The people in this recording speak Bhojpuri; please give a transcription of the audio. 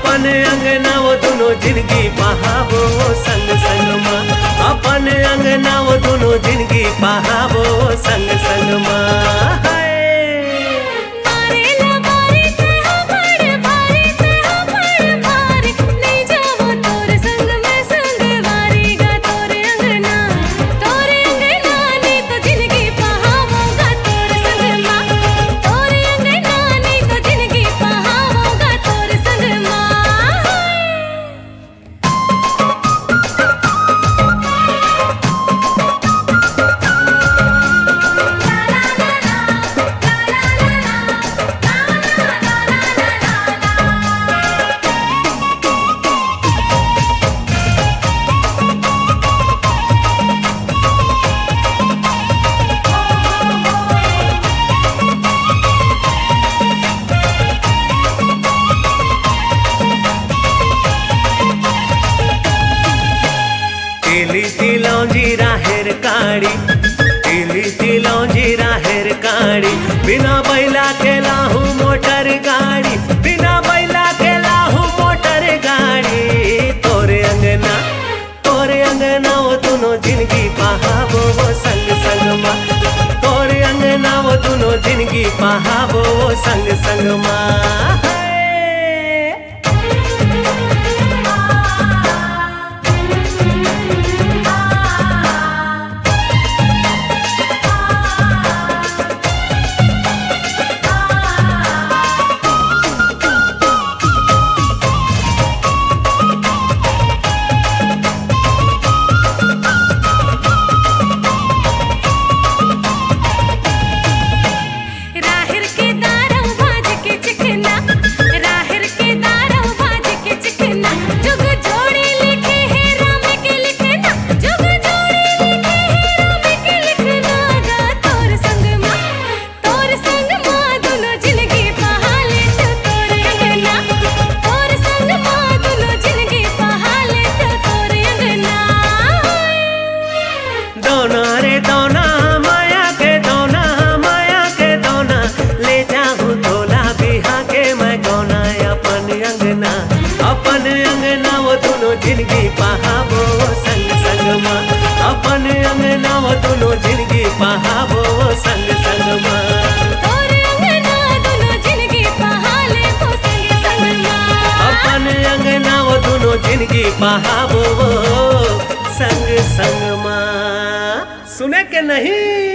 अपन अंगना वो दोनों जिंदगी बहावो संग संग माँ। अपन अंगना वो दोनों जिंदगी बहावो संग संग माँ। तिलौजी राहेर काड़ी, तिलौजी राहेर काड़ी, बिना बैला के लाहू मोटर गाड़ी, बिना बैला के लाहू मोटर गाड़ी। तोरे अंगना वो दोनों जिंदगी बहावो संग संग माँ। तोरे अंगना वो दोनों जिंदगी बहावो संग संग माँ। अपन अंगना वो दोनों जिंदगी बहावो संग संग माँ। अपन अंगना वो दोनों जिंदगी बहावो संग संग माँ। तोरे अंगना दोनों जिंदगी बहाले वो संग संग माँ। अपन अंगना वो दोनों जिंदगी बहावो संग संग माँ। सुने के नहीं।